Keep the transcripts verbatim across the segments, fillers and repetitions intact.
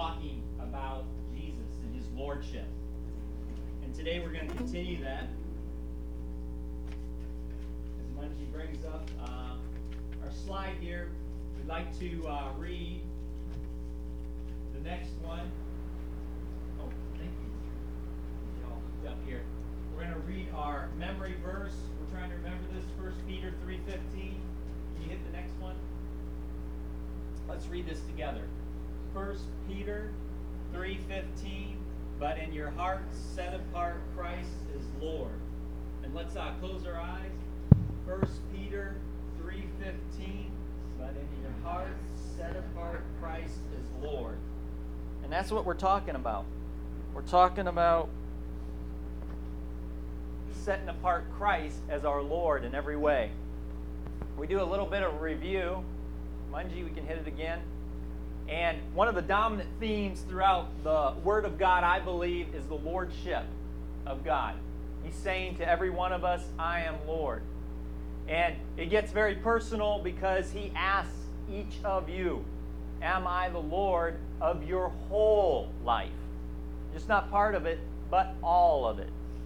talking about Jesus and his lordship. And today we're going to continue that. As Mungie brings up uh, our slide here, we'd like to uh, read the next one. Oh, thank you. Y'all up here. We're going to read our memory verse. We're trying to remember this, First Peter three fifteen. Can you hit the next one? Let's read this together. First Peter three fifteen. But in your hearts set apart Christ as Lord. And let's uh, close our eyes. First Peter three fifteen. But in your hearts set apart Christ as Lord. And that's what we're talking about. We're talking about setting apart Christ as our Lord in every way. We do a little bit of review. Mungie, we can hit it again. And one of the dominant themes throughout the Word of God, I believe, is the Lordship of God. He's saying to every one of us, I am Lord. And it gets very personal because he asks each of you, am I the Lord of your whole life? Just not part of it, but all of it.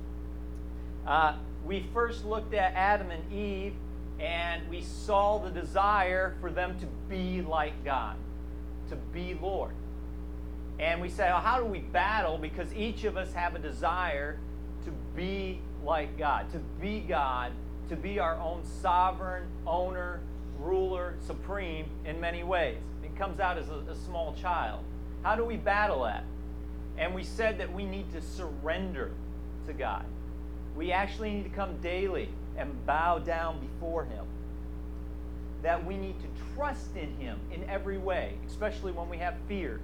Uh, we first looked at Adam and Eve, and we saw the desire for them to be like God, to be Lord. And we said, well, how do we battle? Because each of us have a desire to be like God, to be God, to be our own sovereign, owner, ruler, supreme in many ways. It comes out as a, a small child. How do we battle that? And we said that we need to surrender to God. We actually need to come daily and bow down before him. That we need to trust in him in every way, especially when we have fears.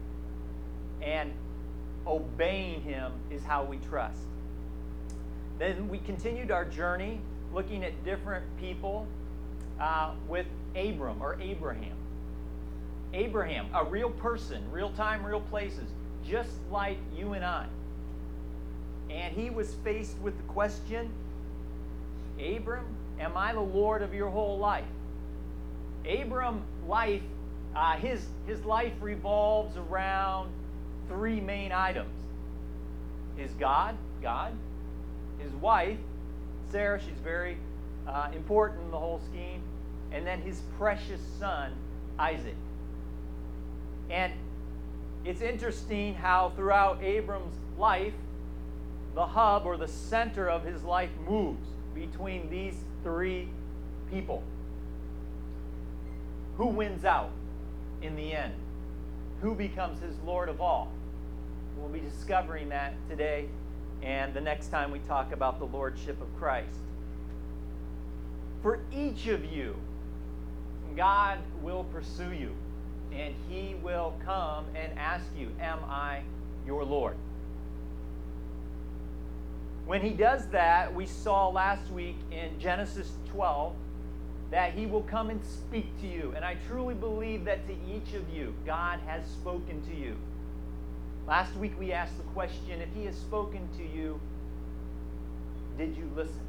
And obeying him is how we trust. Then we continued our journey looking at different people uh, with Abram or Abraham. Abraham, a real person, real time, real places, just like you and I. And he was faced with the question, Abram, am I the Lord of your whole life? Abram's life, uh, his, his life revolves around three main items. His God, God. His wife, Sarah, she's very uh, important in the whole scheme. And then his precious son, Isaac. And it's interesting how throughout Abram's life, the hub or the center of his life moves between these three people. Who wins out in the end? Who becomes his Lord of all? We'll be discovering that today and the next time we talk about the Lordship of Christ. For each of you, God will pursue you, and he will come and ask you, am I your Lord? When he does that, we saw last week in Genesis twelve that he will come and speak to you. And I truly believe that to each of you, God has spoken to you. Last week we asked the question, if he has spoken to you, did you listen?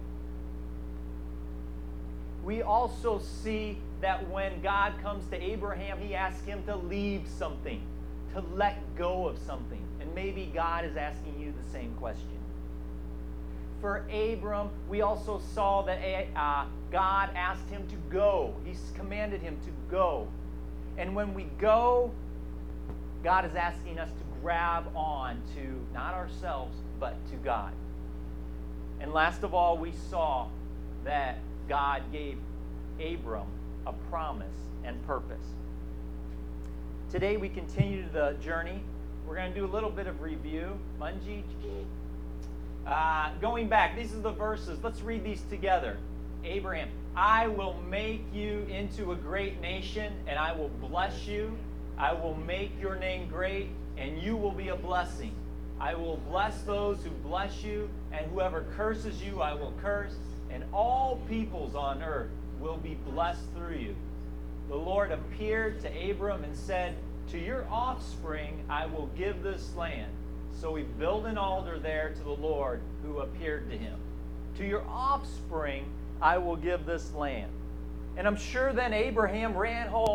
We also see that when God comes to Abraham, he asks him to leave something, to let go of something. And maybe God is asking you the same question. For Abram, we also saw that uh, God asked him to go. He commanded him to go. And when we go, God is asking us to grab on to not ourselves, but to God. And last of all, we saw that God gave Abram a promise and purpose. Today we continue the journey. We're going to do a little bit of review. Mungie. Uh, going back, these are the verses. Let's read these together. Abraham, I will make you into a great nation, and I will bless you. I will make your name great, and you will be a blessing. I will bless those who bless you, and whoever curses you, I will curse, and all peoples on earth will be blessed through you. The Lord appeared to Abram and said, to your offspring I will give this land. So he built an altar there to the Lord who appeared to him. To your offspring I will give this land. And I'm sure then Abraham ran home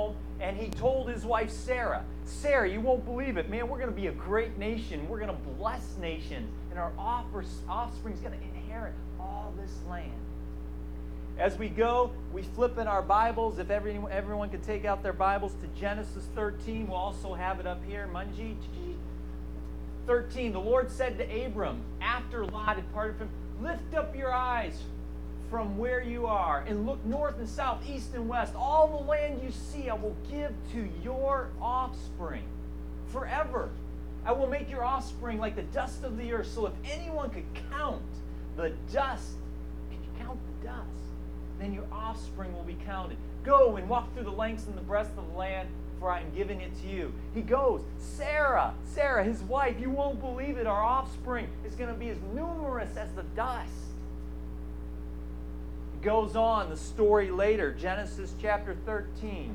And he told his wife Sarah, Sarah, you won't believe it, man, we're going to be a great nation. We're going to bless nations. And our offspring is going to inherit all this land. As we go, we flip in our Bibles. If everyone, everyone could take out their Bibles to Genesis thirteen, we'll also have it up here. Munji, thirteen, the Lord said to Abram, after Lot had parted from him, lift up your eyes from where you are and look north and south, east and west. All the land you see I will give to your offspring forever. I will make your offspring like the dust of the earth. So if anyone could count the dust, can you count the dust? Then your offspring will be counted. Go and walk through the lengths and the breadth of the land, for I am giving it to you. He goes, Sarah, Sarah, his wife, you won't believe it, our offspring is going to be as numerous as the dust. It goes on, the story later, Genesis chapter thirteen.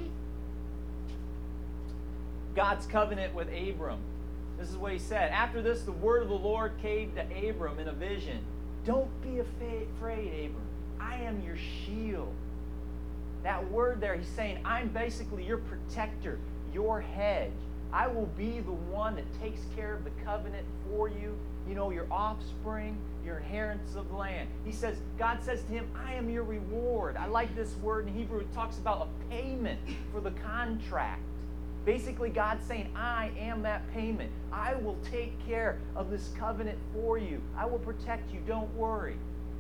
God's covenant with Abram. This is what he said. After this, the word of the Lord came to Abram in a vision. Don't be afraid, Abram. I am your shield. That word there, he's saying, I'm basically your protector, your hedge. I will be the one that takes care of the covenant for you. You know, your offspring, your inheritance of the land. He says, God says to him, I am your reward. I like this word in Hebrew. It talks about a payment for the contract. Basically, God's saying, I am that payment. I will take care of this covenant for you. I will protect you. Don't worry.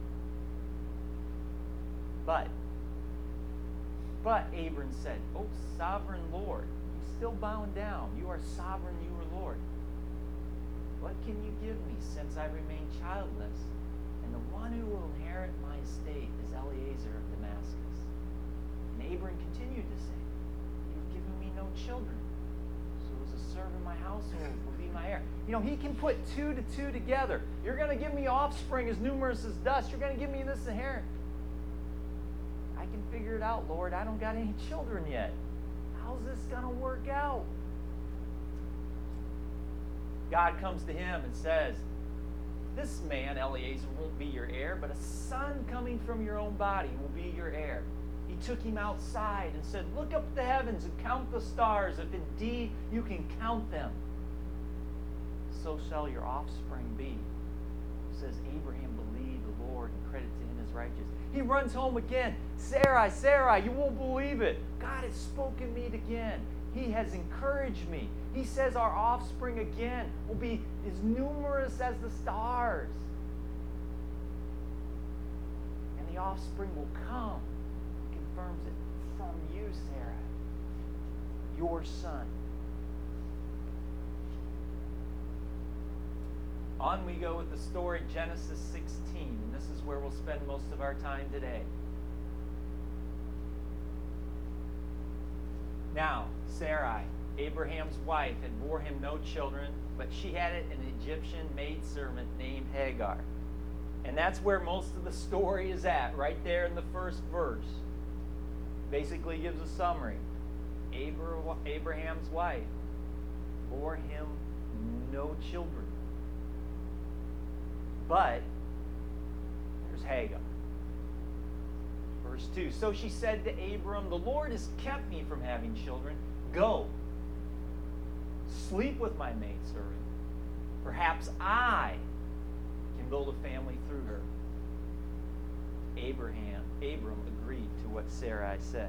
But, but Abram said, oh, sovereign Lord, he's still bowing down. You are sovereign, you are Lord. What can you give me since I remain childless? And the one who will inherit my estate is Eliezer of Damascus. And Abram continued to say, you've given me no children. So as a servant in my household will be my heir. You know, he can put two to two together. You're going to give me offspring as numerous as dust. You're going to give me this inheritance. I can figure it out, Lord. I don't got any children yet. How's this going to work out? God comes to him and says, this man, Eliezer, won't be your heir, but a son coming from your own body will be your heir. He took him outside and said, look up at the heavens and count the stars, if indeed you can count them. So shall your offspring be. It says, Abraham believed the Lord and credited to him as righteous. He runs home again. Sarai, Sarai, you won't believe it. God has spoken me again. He has encouraged me. He says our offspring again will be as numerous as the stars. And the offspring will come. He confirms it from you, Sarah, your son. On we go with the story, Genesis sixteen, and this is where we'll spend most of our time today. Now, Sarai, Abraham's wife, had bore him no children, but she had an Egyptian maidservant named Hagar. And that's where most of the story is at, right there in the first verse. Basically gives a summary. Abraham's wife bore him no children. But there's Hagar. Verse two. So she said to Abram, the Lord has kept me from having children. Go, sleep with my maidservant. Perhaps I can build a family through her. Abraham, Abram agreed to what Sarai said.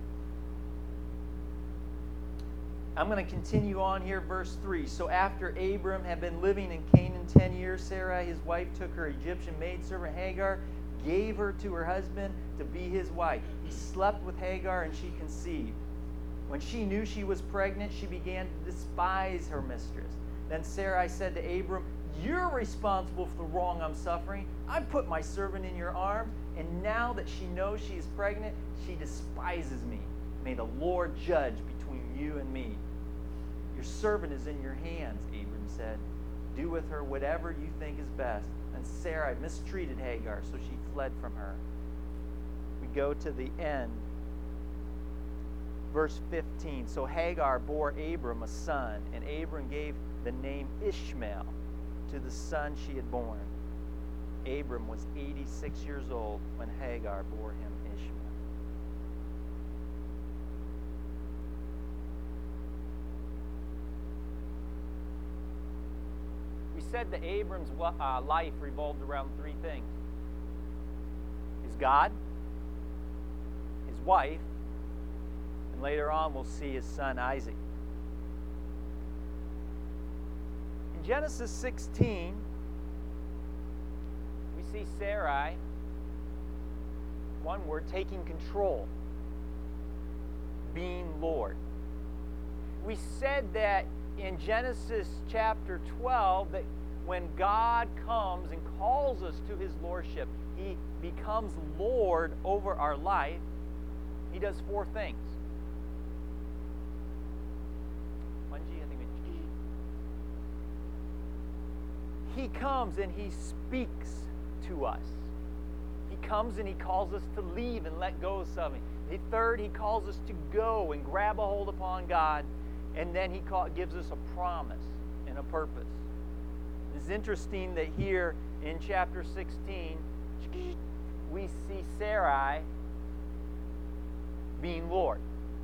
I'm going to continue on here, verse three. So after Abram had been living in Canaan ten years, Sarai, his wife, took her Egyptian maidservant Hagar, gave her to her husband to be his wife. He slept with Hagar, and she conceived. When she knew she was pregnant, she began to despise her mistress. Then Sarai said to Abram, you're responsible for the wrong I'm suffering. I put my servant in your arms, and now that she knows she is pregnant, she despises me. May the Lord judge between you and me. Your servant is in your hands, Abram said. Do with her whatever you think is best. And Sarai mistreated Hagar, so she fled from her. We go to the end. Verse fifteen. So Hagar bore Abram a son, and Abram gave the name Ishmael to the son she had born. Abram was eighty-six years old when Hagar bore him Ishmael. said that Abram's uh, life revolved around three things: his God, his wife, and later on we'll see his son Isaac. In Genesis sixteen, we see Sarai, one word, taking control, being Lord. We said that in Genesis chapter twelve that when God comes and calls us to his lordship, he becomes Lord over our life. He does four things. Mungie, I think we... He comes and he speaks to us. He comes and he calls us to leave and let go of something. The third, he calls us to go and grab a hold upon God. And then he call, gives us a promise and a purpose. It's interesting that here in chapter sixteen, we see Sarai being Lord.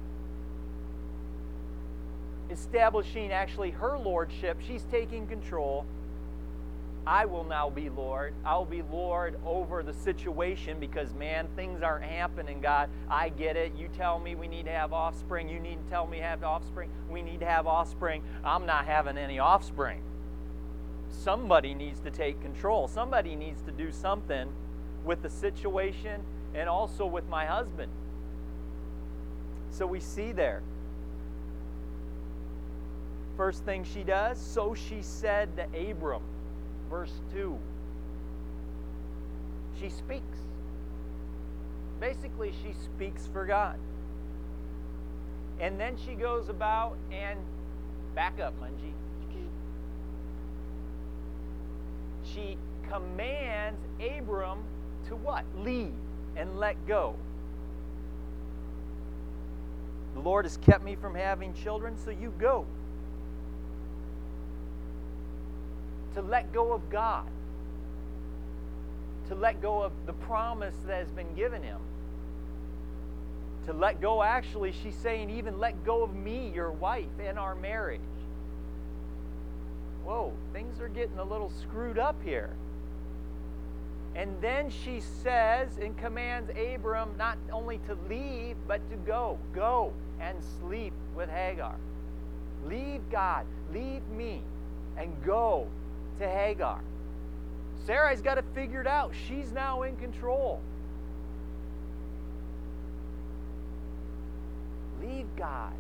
Establishing actually her lordship. She's taking control. I will now be Lord. I'll be Lord over the situation because, man, things aren't happening, God. I get it. You tell me we need to have offspring. You need to tell me to have offspring. We need to have offspring. I'm not having any offspring. Somebody needs to take control. Somebody needs to do something with the situation and also with my husband. So we see there. First thing she does, so she said to Abram. Verse two. She speaks. Basically, she speaks for God. And then she goes about and back up, Mungie. She commands Abram to what? Leave and let go. The Lord has kept me from having children, so you go. To let go of God. To let go of the promise that has been given him. To let go, actually, she's saying, even let go of me, your wife, and our marriage. Whoa, things are getting a little screwed up here. And then she says and commands Abram not only to leave, but to go. Go and sleep with Hagar. Leave God, leave me, and go to Hagar. Sarai's got it figured out. She's now in control. Leave God.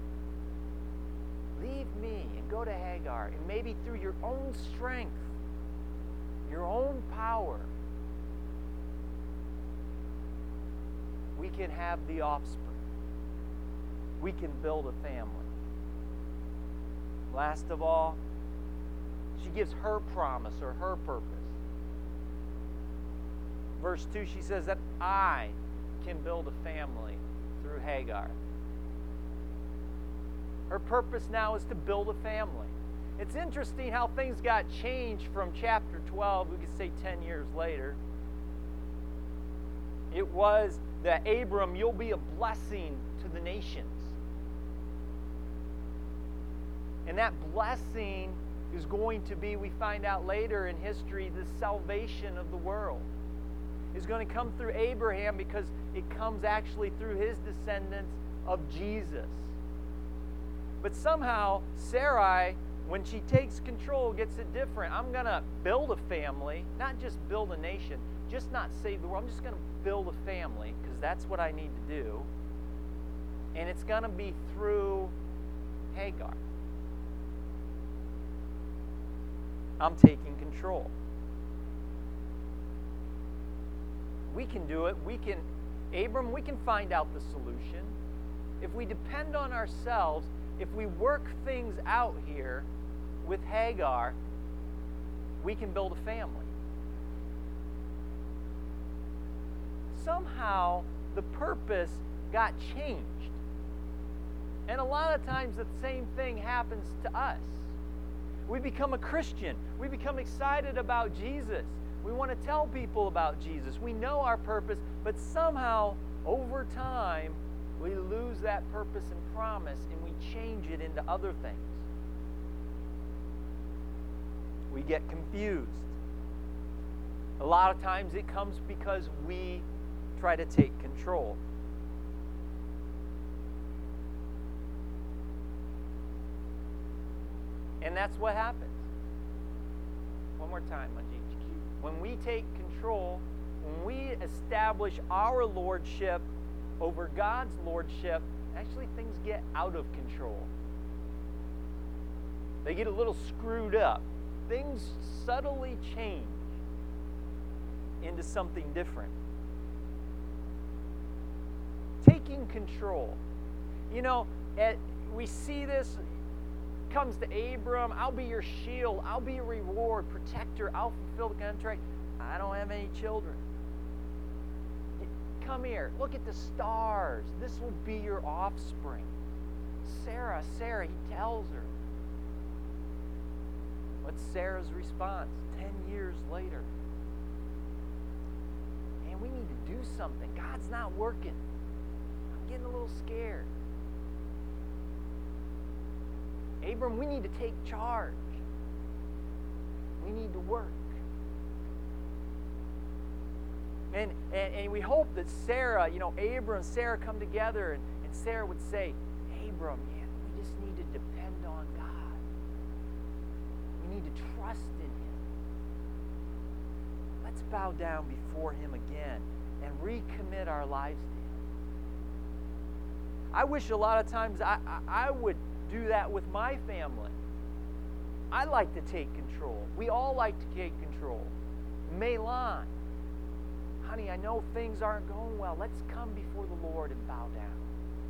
Leave me and go to Hagar. And maybe through your own strength, your own power, we can have the offspring. We can build a family. Last of all, she gives her promise or her purpose. Verse two, she says that I can build a family through Hagar. Her purpose now is to build a family. It's interesting how things got changed from chapter twelve, we could say ten years later. It was that Abram, you'll be a blessing to the nations. And that blessing is going to be, we find out later in history, the salvation of the world. Is going to come through Abraham because it comes actually through his descendants of Jesus. But somehow, Sarai, when she takes control, gets it different. I'm going to build a family, not just build a nation, just not save the world. I'm just going to build a family because that's what I need to do. And it's going to be through Hagar. I'm taking control. We can do it. We can, Abram, we can find out the solution. If we depend on ourselves, if we work things out here with Hagar, we can build a family. Somehow, the purpose got changed. And a lot of times the same thing happens to us. We become a Christian. We become excited about Jesus. We want to tell people about Jesus. We know our purpose, but somehow, over time, we lose that purpose and promise, and we change it into other things. we get confused. A lot of times it comes because we try to take control. And that's what happens. One more time, Manjeet. When we take control, when we establish our lordship over God's lordship, actually things get out of control. They get a little screwed up. Things subtly change into something different. Taking control. You know, at, we see this comes to Abram. I'll be your shield. I'll be your reward, protector. I'll fulfill the contract. I don't have any children. Come here. Look at the stars. This will be your offspring. Sarah, Sarah, he tells her. What's Sarah's response? Ten years later. Man, we need to do something. God's not working. I'm getting a little scared. Abram, we need to take charge. We need to work. And, and, and we hope that Sarah, you know, Abram and Sarah come together, and, and Sarah would say, Abram, man, we just need to depend on God. We need to trust in Him. Let's bow down before Him again and recommit our lives to Him. I wish a lot of times I, I, I would do that with my family. I like to take control. We all like to take control. Melan, honey, I know things aren't going well. Let's come before the Lord and bow down.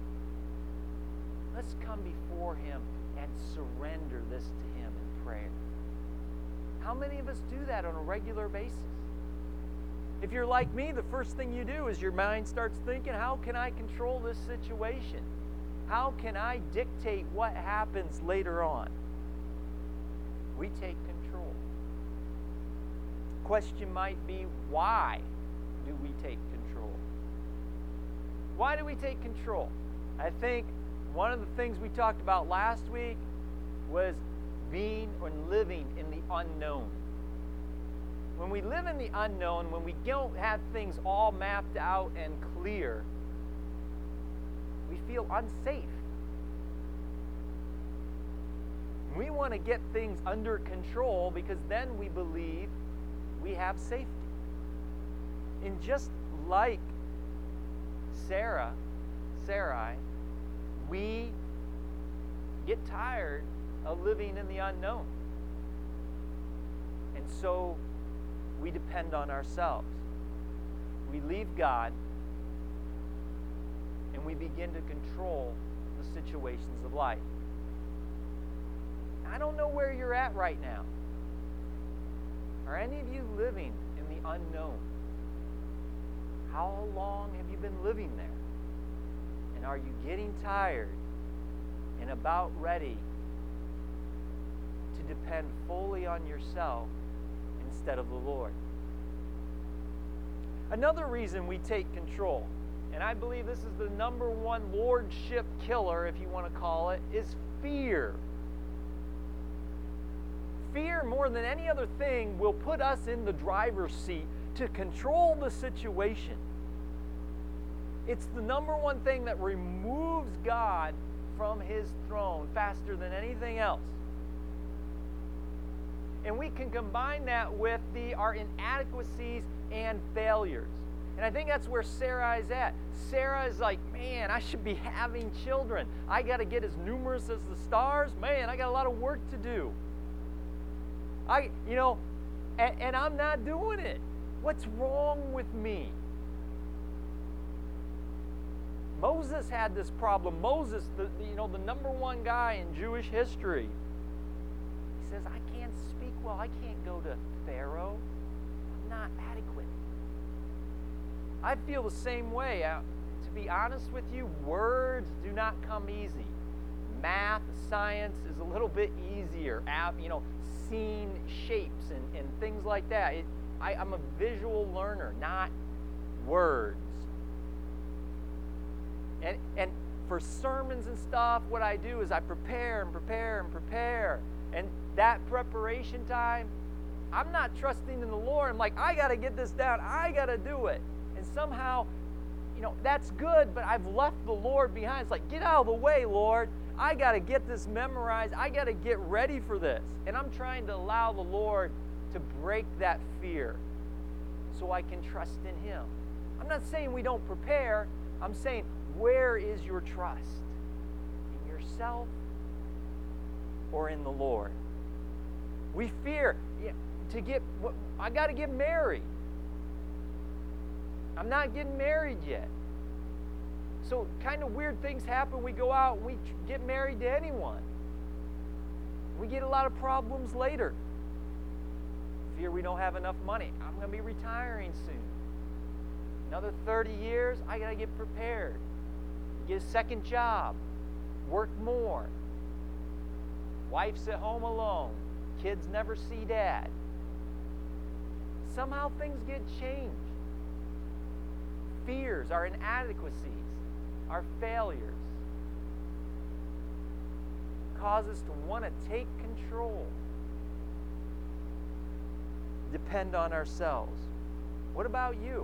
Let's come before Him and surrender this to Him in prayer. How many of us do that on a regular basis? If you're like me, the first thing you do is your mind starts thinking, how can I control this situation? How can I dictate what happens later on? We take control. Question might be, why do we take control? Why do we take control? I think one of the things we talked about last week was being or living in the unknown. When we live in the unknown, when we don't have things all mapped out and clear, we feel unsafe. We want to get things under control because then we believe we have safety. And just like Sarah, Sarai, we get tired of living in the unknown. And so we depend on ourselves. We leave God and we begin to control the situations of life. I don't know where you're at right now. Are any of you living in the unknown? How long have you been living there? And are you getting tired and about ready to depend fully on yourself instead of the Lord? Another reason we take control, and I believe this is the number one lordship killer, if you want to call it, is fear. Fear, more than any other thing, will put us in the driver's seat to control the situation. It's the number one thing that removes God from His throne faster than anything else. And we can combine that with the our inadequacies and failures. And I think that's where Sarah is at. Sarah is like, man, I should be having children. I got to get as numerous as the stars. Man, I got a lot of work to do. I, you know, and, and I'm not doing it. What's wrong with me? Moses had this problem. Moses, the, you know, the number one guy in Jewish history. He says, I can't speak well. I can't go to Pharaoh. I'm not adequate. I feel the same way. Uh, to be honest with you, words do not come easy. Math, science is a little bit easier. You know, seeing shapes and, and things like that. It, I, I'm a visual learner, not words. And, and for sermons and stuff, what I do is I prepare and prepare and prepare. And that preparation time, I'm not trusting in the Lord. I'm like, I got to get this down. I got to do it. And somehow, you know, that's good, but I've left the Lord behind. It's like, get out of the way, Lord. I got to get this memorized. I got to get ready for this. And I'm trying to allow the Lord to break that fear so I can trust in Him. I'm not saying we don't prepare. I'm saying, where is your trust? In yourself or in the Lord? We fear yeah, to get, I got to get married. I'm not getting married yet. So kind of weird things happen. We go out and we get married to anyone. We get a lot of problems later. Fear we don't have enough money. I'm going to be retiring soon. Another thirty years, I got to get prepared. Get a second job. Work more. Wife's at home alone. Kids never see dad. Somehow things get changed. Fears, our inadequacies, our failures cause us to want to take control. Depend on ourselves. What about you?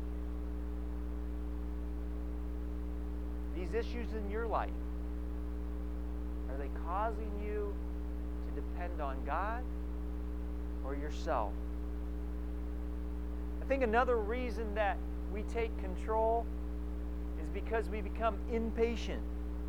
These issues in your life, are they causing you to depend on God or yourself? I think another reason that we take control is because we become impatient.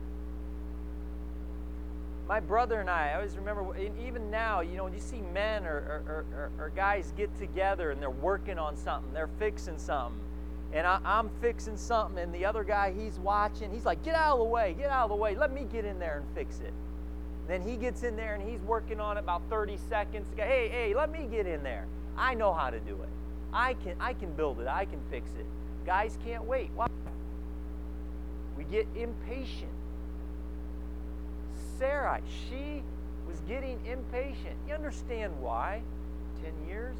My brother and I, I always remember, and even now, you know, when you see men or, or, or, or guys get together and they're working on something, they're fixing something, and I, I'm fixing something, and the other guy, he's watching, he's like, get out of the way, get out of the way, let me get in there and fix it. Then he gets in there and he's working on it about thirty seconds. Hey, hey, let me get in there. I know how to do it. I can, I can build it. I can fix it. Guys can't wait. Why? We get impatient. Sarah, she was getting impatient. You understand why? Ten years?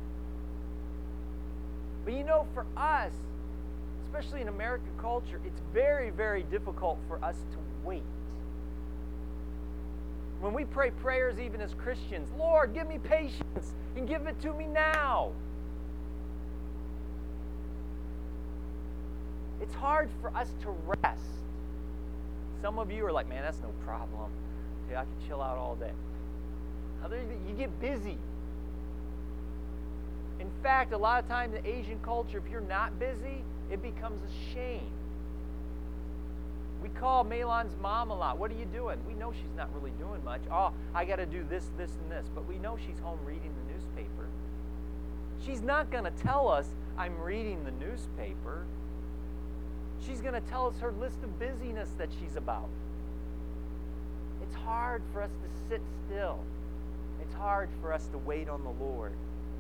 But you know, for us, especially in American culture, it's very, very difficult for us to wait. When we pray prayers, even as Christians, Lord, give me patience and give it to me now. It's hard for us to rest. Some of you are like, man, that's no problem. Okay, I can chill out all day. Others, you get busy. In fact, a lot of times in Asian culture, if you're not busy, it becomes a shame. We call Maylon's mom a lot. What are you doing? We know she's not really doing much. Oh, I got to do this, this, and this. But we know she's home reading the newspaper. She's not going to tell us, I'm reading the newspaper. She's going to tell us her list of busyness that she's about. It's hard for us to sit still. It's hard for us to wait on the Lord.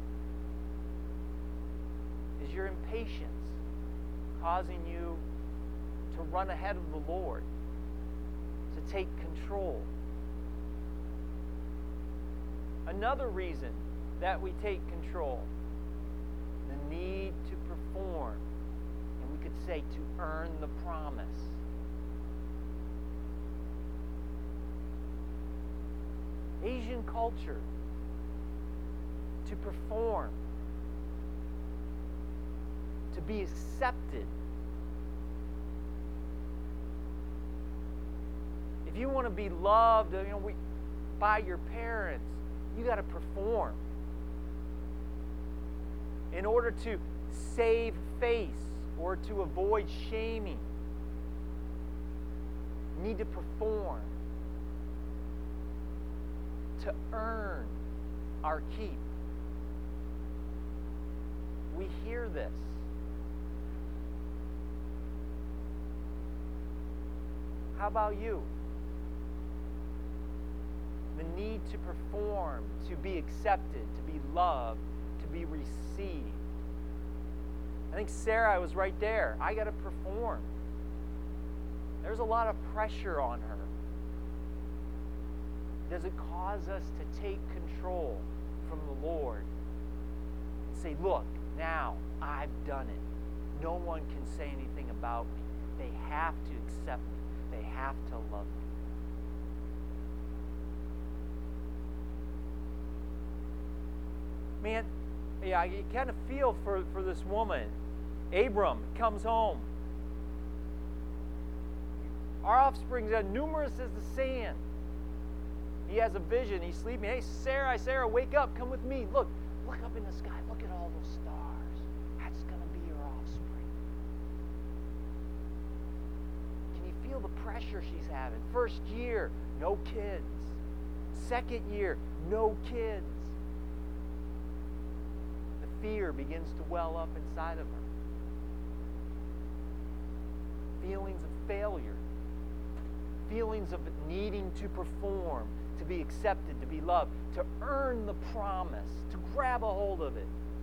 Is your impatience causing you to run ahead of the Lord, to take control? Another reason that we take control, the need to perform, and we could say to earn the promise. Asian culture, to perform, to be accepted. If you want to be loved, you know, we, by your parents, you got to perform. In order to save face or to avoid shaming, you need to perform to earn our keep. We hear this. How about you? The need to perform, to be accepted, to be loved, to be received. I think Sarah was right there. I got to perform. There's a lot of pressure on her. Does it cause us to take control from the Lord and say, look, now I've done it. No one can say anything about me. They have to accept me. they have to love you. Man, yeah, you kind of feel for, for this woman. Abram comes home. Our offspring are numerous as the sand. He has a vision. He's sleeping. Hey, Sarah, Sarah, wake up. Come with me. Look, look up in the sky. Look at all those stars. That's going to be your offspring. Can you feel the pressure she's having? First year, no kids. Second year, no kids. The fear begins to well up inside of her. Feelings of failure. Feelings of needing to perform, to be accepted, to be loved, to earn the promise, to grab a hold of it.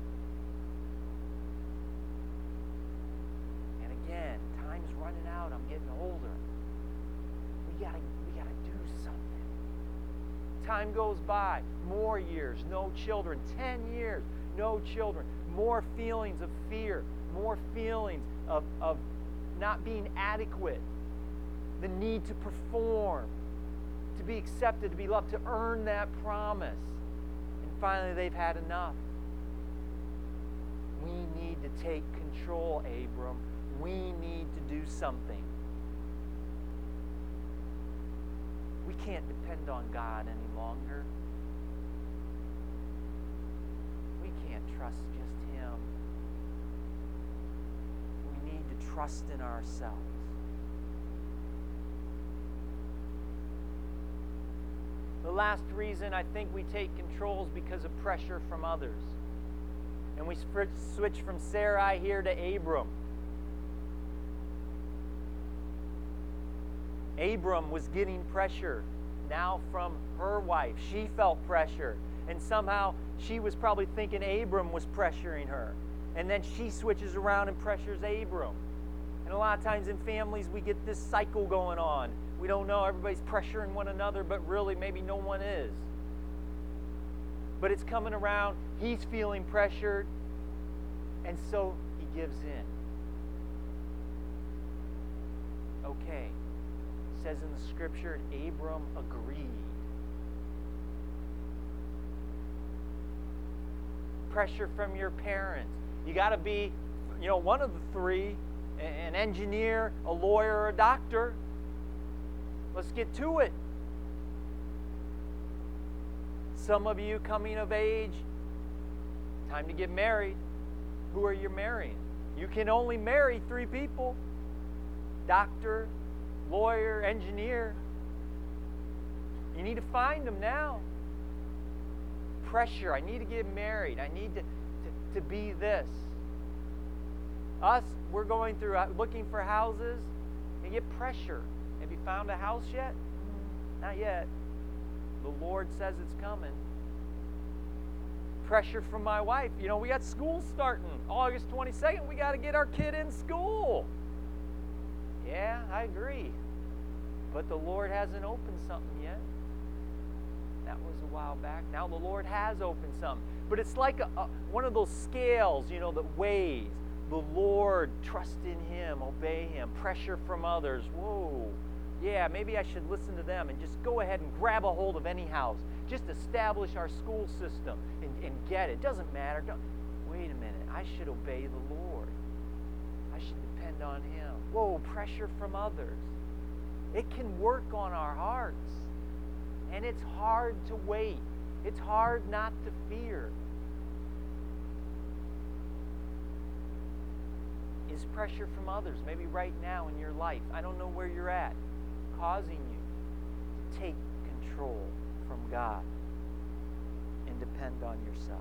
And again, time's running out. I'm getting older. We gotta, we gotta do something. Time goes by. More years, no children. Ten years, no children. More feelings of fear. More feelings of, of not being adequate. The need to perform, to be accepted, to be loved, to earn that promise. And finally, they've had enough. We need to take control, Abram. We need to do something. We can't depend on God any longer. We can't trust just Him. We need to trust in ourselves. The last reason I think we take control is because of pressure from others. And we switch from Sarai here to Abram. Abram was getting pressure now from her wife. She felt pressure. And somehow she was probably thinking Abram was pressuring her. And then she switches around and pressures Abram. And a lot of times in families we get this cycle going on. We don't know, everybody's pressuring one another, but really maybe no one is. But it's coming around, he's feeling pressured, and so he gives in. Okay, it says in the scripture, Abram agreed. Pressure from your parents. You got to be, you know, one of the three, an engineer, a lawyer, or a doctor. Let's get to it. Some of you coming of age, time to get married. Who are you marrying? You can only marry three people. Doctor, lawyer, engineer. You need to find them now. Pressure. I need to get married. I need to, to, to be this. Us, we're going through looking for houses and get pressure. Have you found a house yet? Not yet. The Lord says it's coming. Pressure from my wife. You know, we got school starting. August twenty-second, we got to get our kid in school. Yeah, I agree. But the Lord hasn't opened something yet. That was a while back. Now the Lord has opened something. But it's like a, a, one of those scales, you know, that weighs. The Lord, trust in Him, obey Him. Pressure from others. Whoa. Yeah, maybe I should listen to them and just go ahead and grab a hold of any house. Just establish our school system and, and get it. Doesn't matter. Don't, wait a minute. I should obey the Lord. I should depend on Him. Whoa, pressure from others. It can work on our hearts. And it's hard to wait. It's hard not to fear. Is pressure from others, maybe right now in your life, I don't know where you're at, causing you to take control from God and depend on yourself?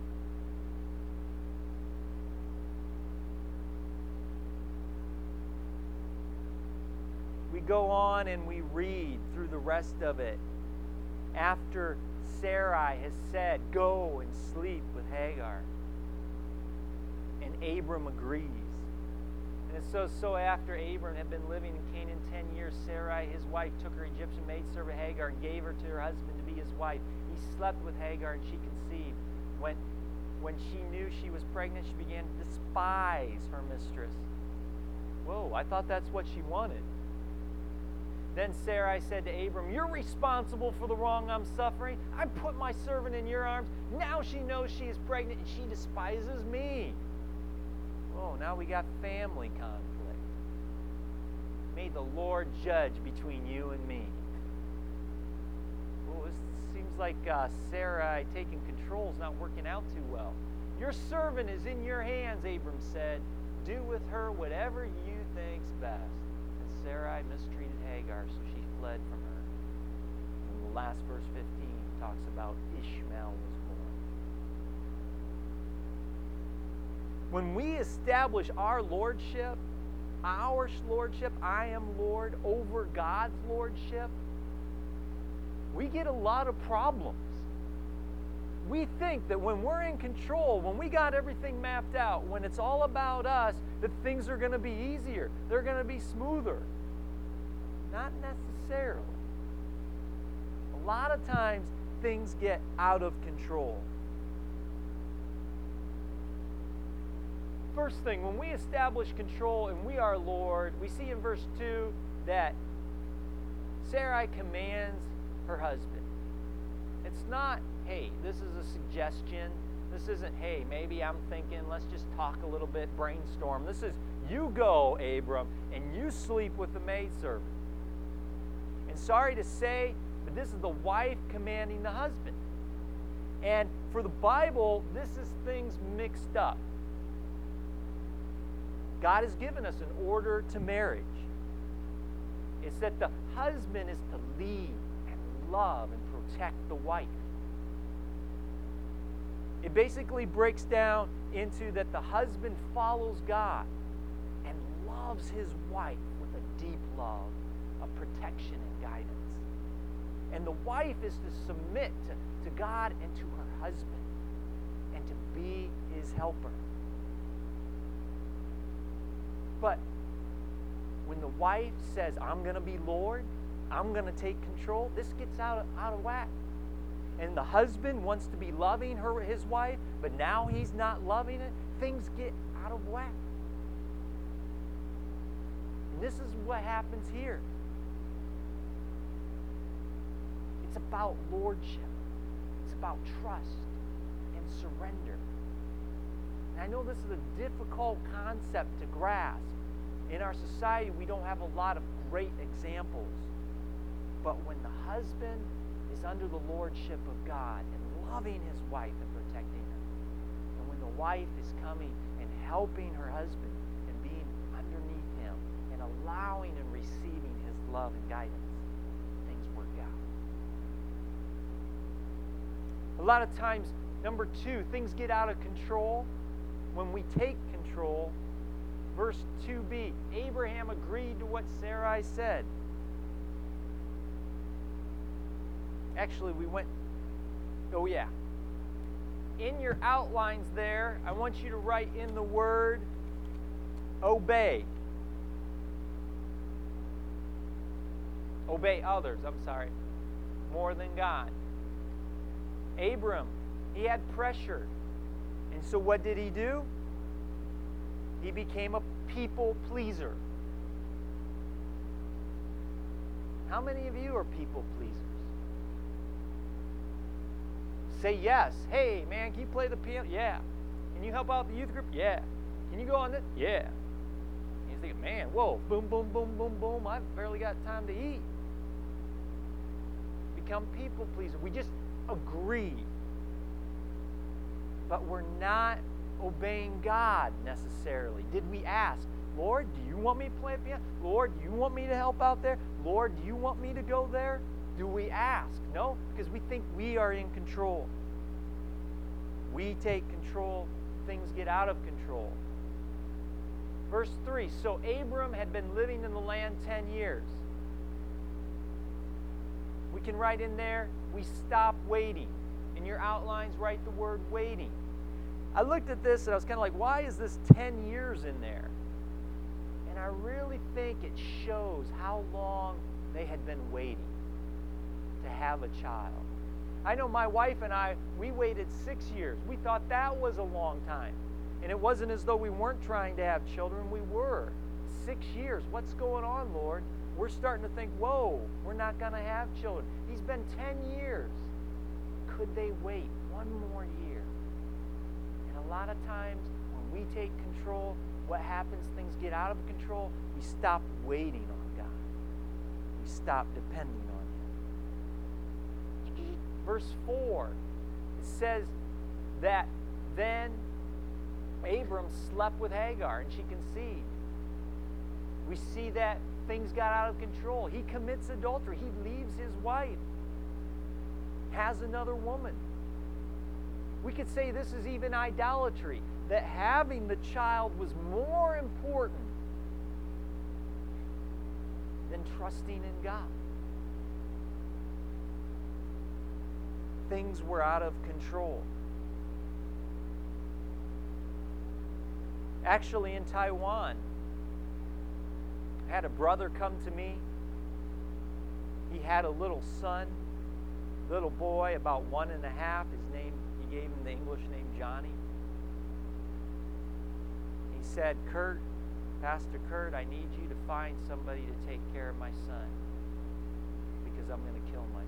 We go on and we read through the rest of it. After Sarai has said, go and sleep with Hagar, and Abram agrees. And so, so after Abram had been living in Canaan ten years, Sarai, his wife, took her Egyptian maidservant Hagar and gave her to her husband to be his wife. He slept with Hagar and she conceived. When, when she knew she was pregnant, she began to despise her mistress. Whoa, I thought that's what she wanted. Then Sarai said to Abram, "You're responsible for the wrong I'm suffering. I put my servant in your arms. Now she knows she is pregnant and she despises me." Oh, now we got family conflict. May the Lord judge between you and me. Oh, this seems like uh, Sarai taking control is not working out too well. "Your servant is in your hands," Abram said. "Do with her whatever you think's best." And Sarai mistreated Hagar, so she fled from her. And the last verse fifteen talks about Ishmael was born. When we establish our lordship, our lordship, I am Lord, over God's lordship, we get a lot of problems. We think that when we're in control, when we got everything mapped out, when it's all about us, that things are going to be easier. They're going to be smoother. Not necessarily. A lot of times, things get out of control. First thing, when we establish control and we are Lord, we see in verse two that Sarai commands her husband. It's not, "Hey, this is a suggestion." This isn't, "Hey, maybe I'm thinking, let's just talk a little bit, brainstorm." This is, "You go, Abram, and you sleep with the maidservant." And sorry to say, but this is the wife commanding the husband. And for the Bible, this is things mixed up. God has given us an order to marriage. It's that the husband is to lead and love and protect the wife. It basically breaks down into that the husband follows God and loves his wife with a deep love of protection and guidance. And the wife is to submit to, to God and to her husband and to be his helper. But when the wife says, "I'm going to be Lord, I'm going to take control," this gets out of, out of whack. And the husband wants to be loving her, his wife, but now he's not loving it. Things get out of whack. And this is what happens here. It's about lordship. It's about trust and surrender. And I know this is a difficult concept to grasp. In our society, we don't have a lot of great examples. But when the husband is under the lordship of God and loving his wife and protecting her, and when the wife is coming and helping her husband and being underneath him and allowing and receiving his love and guidance, things work out. A lot of times, number two, things get out of control when we take control. Verse two b, Abraham agreed to what Sarai said. Actually, we went, oh yeah. In your outlines there, I want you to write in the word obey. Obey others, I'm sorry, more than God. Abram, he had pressure. And so what did he do? He became a people pleaser. How many of you are people pleasers? Say yes. "Hey, man, can you play the piano?" "Yeah." "Can you help out the youth group?" "Yeah." "Can you go on this?" "Yeah." And you're thinking, "Man, whoa, boom, boom, boom, boom, boom. I've barely got time to eat." Become people pleaser. We just agree. But we're not obeying God necessarily. Did we ask, "Lord, do you want me to play piano? Lord, do you want me to help out there? Lord, do you want me to go there?" Do we ask? No, because we think we are in control. We take control, things get out of control. Verse three, so Abram had been living in the land ten years. We can write in there, we stop waiting. In your outlines, write the word waiting. I looked at this and I was kind of like, why is this ten years in there? And I really think it shows how long they had been waiting to have a child. I know my wife and I, we waited six years. We thought that was a long time. And it wasn't as though we weren't trying to have children. We were. Six years. What's going on, Lord? we're starting to think, whoa, we're not going to have children. He's been ten years. Could they wait one more year? And a lot of times when we take control, what happens? Things get out of control. We stop waiting on God. We stop depending on Him. Verse four, it says that then Abram slept with Hagar and she conceived. We see that things got out of control. He commits adultery. He leaves his wife, has another woman. We could say this is even idolatry, that having the child was more important than trusting in God. Things were out of control. Actually, in Taiwan, I had a brother come to me. He had a little son, little boy, about one and a half. His name, he gave him the English name Johnny. He said, Kurt, Pastor Kurt, I need you to find somebody to take care of my son because I'm going to kill myself.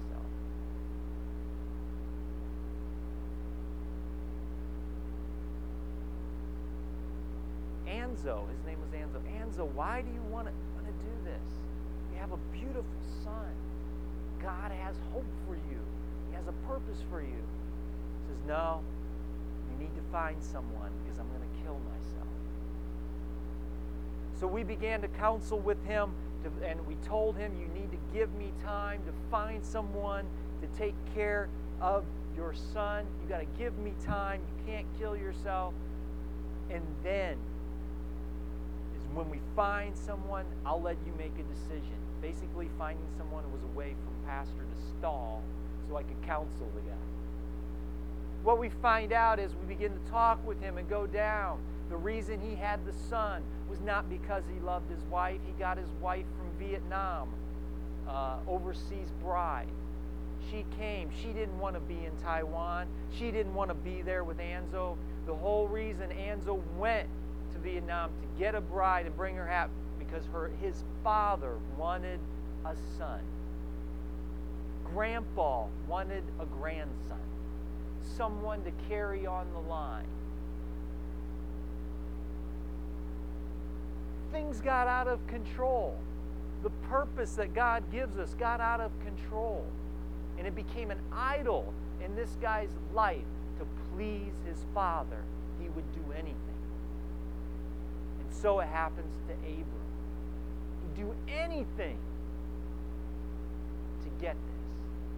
Anzo, his name was Anzo. Anzo, why do you want to, want to do this? You have a beautiful son. God has hope for you. He has a purpose for you. He says, no, you need to find someone because I'm going to kill myself. So we began to counsel with him, to, and we told him, you need to give me time to find someone to take care of your son. You got to give me time. You can't kill yourself. And then when we find someone, I'll let you make a decision. Basically, finding someone who was away from pastor to stall so I could counsel the guy. What we find out is we begin to talk with him and go down. The reason he had the son was not because he loved his wife. He got his wife from Vietnam, uh, overseas bride. She came. She didn't want to be in Taiwan. She didn't want to be there with Anzo. The whole reason Anzo went to Vietnam to get a bride and bring her out because her his father wanted a son. Grandpa wanted a grandson, someone to carry on the line. Things got out of control. The purpose that God gives us got out of control, and it became an idol in this guy's life. To please his father, he would do anything. So it happens to Abram. He'd do anything to get this.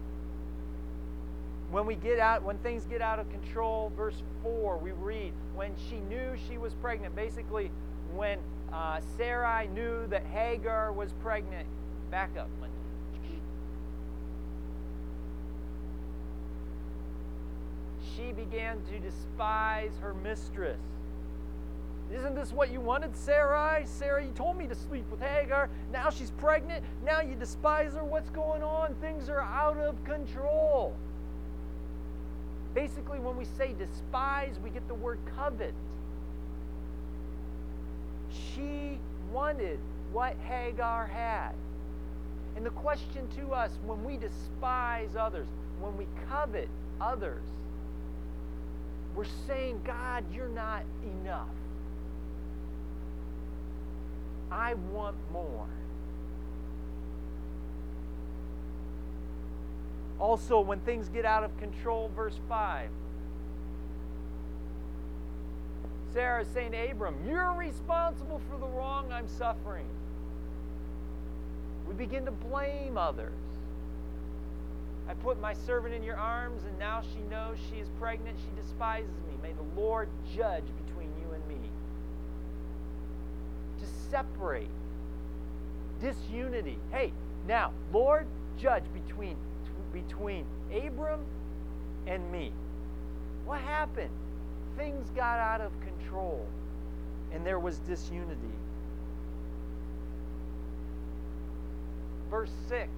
When we get out, when things get out of control, verse four, we read, when she knew she was pregnant, basically when uh, Sarai knew that Hagar was pregnant, back up, Linda. She began to despise her mistress. Isn't this what you wanted, Sarai? Sarah, you told me to sleep with Hagar. Now she's pregnant. Now you despise her. What's going on? Things are out of control. Basically, when we say despise, we get the word covet. She wanted what Hagar had. And the question to us, when we despise others, when we covet others, we're saying, God, you're not enough. I want more. Also, when things get out of control, verse five, Sarah is saying to Abram, you're responsible for the wrong I'm suffering. We begin to blame others. I put my servant in your arms, and now she knows she is pregnant. She despises me. May the Lord judge between you and me. To separate. Disunity. Hey, now, Lord, judge between, between Abram and me. What happened? Things got out of control, and there was disunity. Verse six.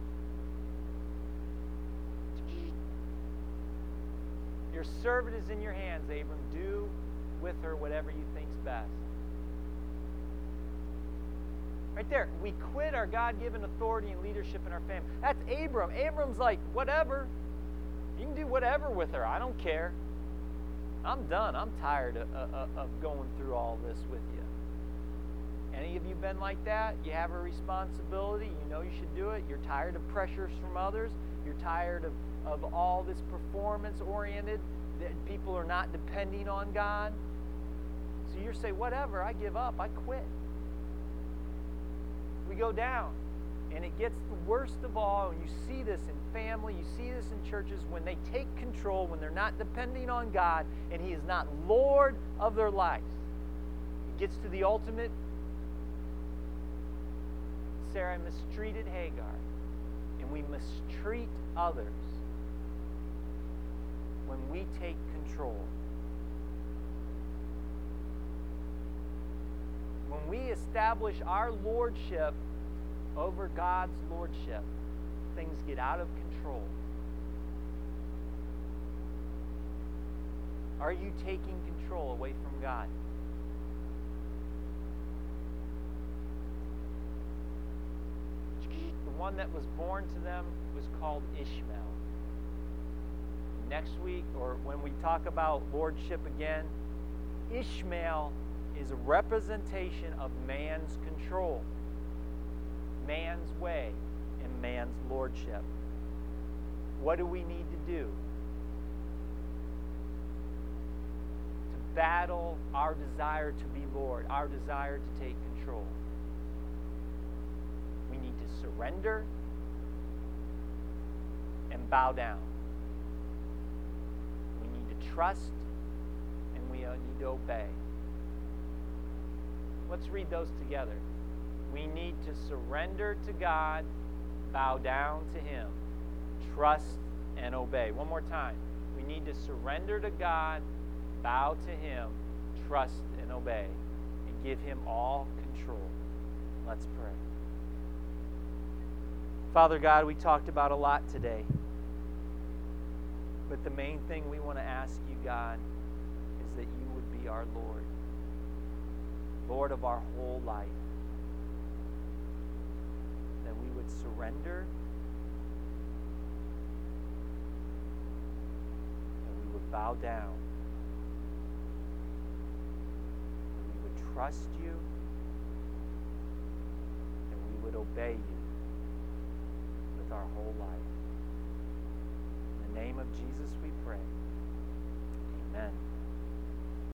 Your servant is in your hands, Abram. Do with her whatever you think's best. Right there. We quit our God-given authority and leadership in our family. That's Abram. Abram's like, whatever. You can do whatever with her. I don't care. I'm done. I'm tired of, of, of going through all this with you. Any of you been like that? You have a responsibility. You know you should do it. You're tired of pressures from others. You're tired of, of all this performance-oriented, that people are not depending on God. So you say, whatever, I give up. I quit. We go down. And it gets the worst of all, and you see this in family, you see this in churches, when they take control, when they're not depending on God, and He is not Lord of their lives. It gets to the ultimate. Sarah mistreated Hagar, and we mistreat others when we take control. When we establish our lordship over God's lordship, things get out of control. Are you taking control away from God? The one that was born to them was called Ishmael. Next week, or when we talk about lordship again, Ishmael is a representation of man's control, man's way, and man's lordship. What do we need to do to battle our desire to be Lord, our desire to take control? We need to surrender and bow down. We need to trust, and we need to obey. Let's read those together. We need to surrender to God, bow down to Him, trust and obey. One more time. We need to surrender to God, bow to Him, trust and obey, and give Him all control. Let's pray. Father God, we talked about a lot today. But the main thing we want to ask you, God, is that you would be our Lord. Lord of our whole life. That we would surrender. That we would bow down. That we would trust you. And we would obey you with our whole life. In the name of Jesus we pray. Amen.